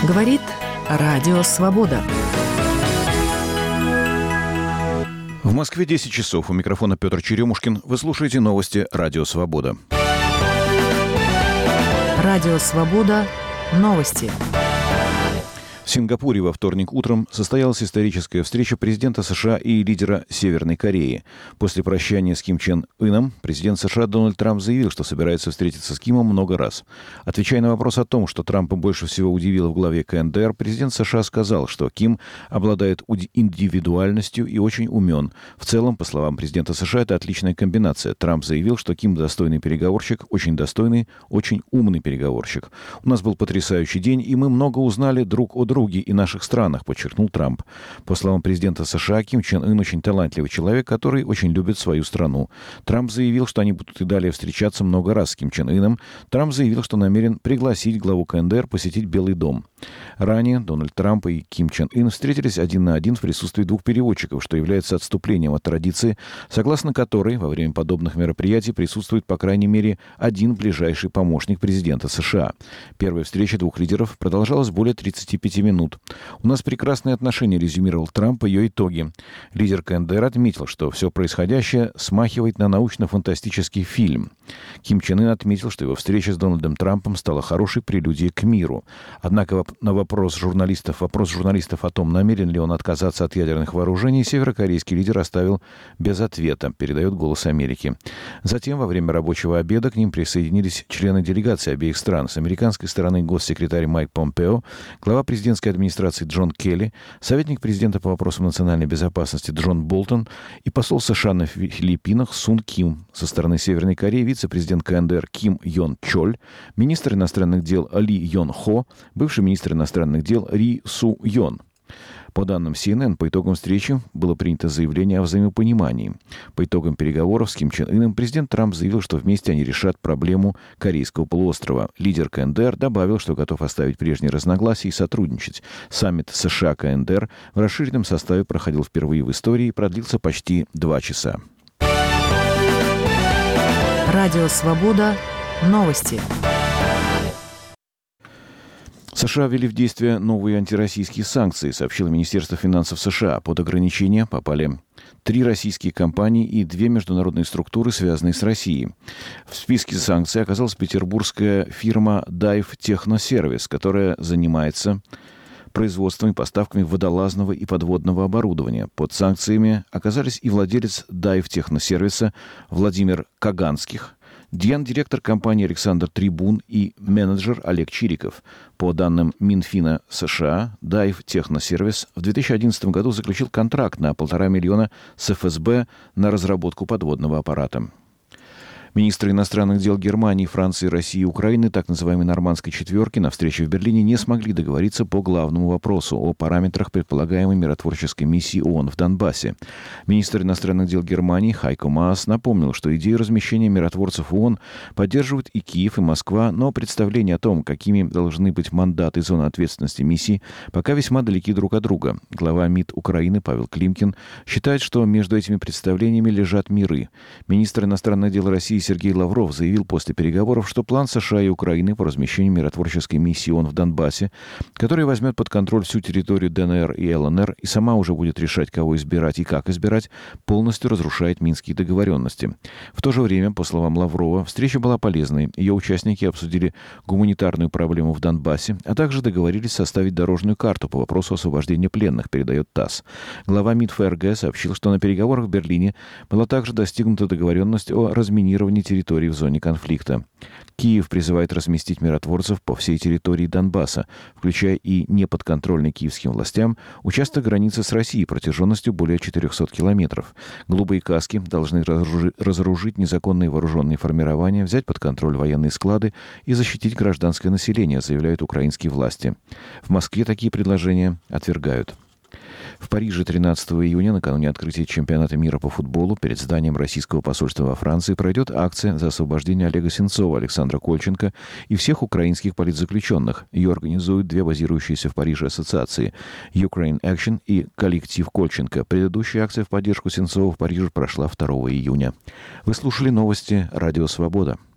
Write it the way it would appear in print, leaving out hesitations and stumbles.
Говорит Радио Свобода. В Москве 10 часов. У микрофона Петр Черемушкин. Вы слушаете новости Радио Свобода. Радио Свобода. Новости. В Сингапуре во вторник утром состоялась историческая встреча президента США и лидера Северной Кореи. После прощания с Ким Чен Ыном президент США Дональд Трамп заявил, что собирается встретиться с Кимом много раз. Отвечая на вопрос о том, что Трампа больше всего удивило в главе КНДР, президент США сказал, что Ким обладает индивидуальностью и очень умен. В целом, по словам президента США, это отличная комбинация. Трамп заявил, что Ким достойный переговорщик, очень достойный, очень умный переговорщик. У нас был потрясающий день, и мы много узнали друг о друге и наших странах, подчеркнул Трамп. По словам президента США, Ким Чен Ын очень талантливый человек, который очень любит свою страну. Трамп заявил, что они будут и далее встречаться много раз с Ким Чен Ыном. Трамп заявил, что намерен пригласить главу КНДР посетить Белый дом. Ранее Дональд Трамп и Ким Чен Ын встретились один на один в присутствии двух переводчиков, что является отступлением от традиции, согласно которой во время подобных мероприятий присутствует по крайней мере один ближайший помощник президента США. Первая встреча двух лидеров продолжалась более 35 минут. «У нас прекрасные отношения», — резюмировал Трамп ее итоги. Лидер КНДР отметил, что все происходящее смахивает на научно-фантастический фильм. Ким Чен Ын отметил, что его встреча с Дональдом Трампом стала хорошей прелюдией к миру. Однако на вопрос журналистов о том, намерен ли он отказаться от ядерных вооружений, северокорейский лидер оставил без ответа, передает «Голос Америки». Затем, во время рабочего обеда, к ним присоединились члены делегаций обеих стран. С американской стороны госсекретарь Майк Помпео, глава президентской администрации Джон Келли, советник президента по вопросам национальной безопасности Джон Болтон и посол США на Филиппинах Сун Ким. Со стороны Северной Кореи вице-президент КНДР Ким Йон Чоль, министр иностранных дел Ли Йон Хо, бывший министр иностранных дел Ри Су Йон. По данным CNN, по итогам встречи было принято заявление о взаимопонимании. По итогам переговоров с Ким Чен Ыном президент Трамп заявил, что вместе они решат проблему Корейского полуострова. Лидер КНДР добавил, что готов оставить прежние разногласия и сотрудничать. Саммит США-КНДР в расширенном составе проходил впервые в истории и продлился почти 2 часа. Радио Свобода. Новости. США ввели в действие новые антироссийские санкции, сообщило Министерство финансов США. Под ограничения попали 3 российские компании и 2 международные структуры, связанные с Россией. В списке санкций оказалась петербургская фирма Dive Technoservice, которая занимается производством и поставками водолазного и подводного оборудования. Под санкциями оказались и владелец Dive Technoservice Владимир Каганских, гендиректор компании Александр Трибун и менеджер Олег Чириков. По данным Минфина США, Dive Technoservice в 2011 году заключил контракт на $1,5 миллиона с ФСБ на разработку подводного аппарата. Министры иностранных дел Германии, Франции, России и Украины, так называемой «Нормандской четверки», на встрече в Берлине не смогли договориться по главному вопросу о параметрах предполагаемой миротворческой миссии ООН в Донбассе. Министр иностранных дел Германии Хайко Маас напомнил, что идею размещения миротворцев ООН поддерживают и Киев, и Москва, но представления о том, какими должны быть мандаты и зоны ответственности миссии, пока весьма далеки друг от друга. Глава МИД Украины Павел Климкин считает, что между этими представлениями лежат миры. Министр иностранных дел России Сергей Лавров заявил после переговоров, что план США и Украины по размещению миротворческой миссии ООН в Донбассе, которая возьмет под контроль всю территорию ДНР и ЛНР и сама уже будет решать, кого избирать и как избирать, полностью разрушает минские договоренности. В то же время, по словам Лаврова, встреча была полезной. Ее участники обсудили гуманитарную проблему в Донбассе, а также договорились составить дорожную карту по вопросу освобождения пленных, передает ТАСС. Глава МИД ФРГ сообщил, что на переговорах в Берлине была также достигнута договоренность о разминировании территории в зоне конфликта. Киев призывает разместить миротворцев по всей территории Донбасса, включая и неподконтрольный киевским властям участок границы с Россией протяженностью более 400 километров. Голубые каски должны разоружить незаконные вооруженные формирования, взять под контроль военные склады и защитить гражданское население, заявляют украинские власти. В Москве такие предложения отвергают. В Париже 13 июня, накануне открытия чемпионата мира по футболу, перед зданием российского посольства во Франции пройдет акция за освобождение Олега Сенцова, Александра Кольченко и всех украинских политзаключенных. Ее организуют 2 базирующиеся в Париже ассоциации – Ukraine Action и коллектив Кольченко. Предыдущая акция в поддержку Сенцова в Париже прошла 2 июня. Вы слушали новости «Радио Свобода».